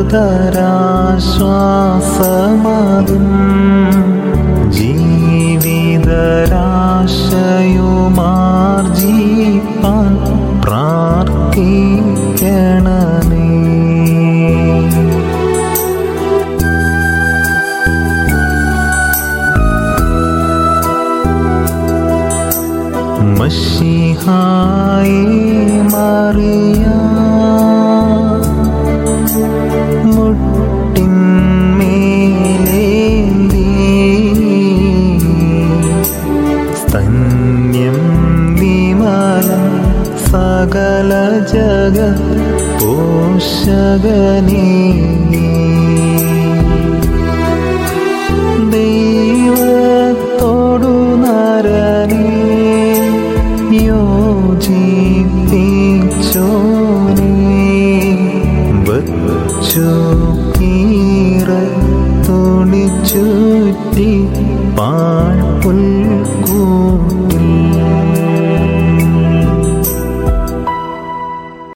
ദുഃഖിതരാശ്വാസമാകും ജീവിതരാശയുമാർജിപ്പാൻ പ്രാർത്ഥിക്കണമേ. മശീഹായേ മറിയാ മുട്ടിന്മേലേന്തി സ്തന്യം വിമലം സകല ജഗത് പോഷകനേ. ദൈവത്തോടു നരനെ യോജിപ്പിച്ചോനെ വച്ചു കീറ തുണിച്ചുറ്റി പാഴ്പുൽക്കൂട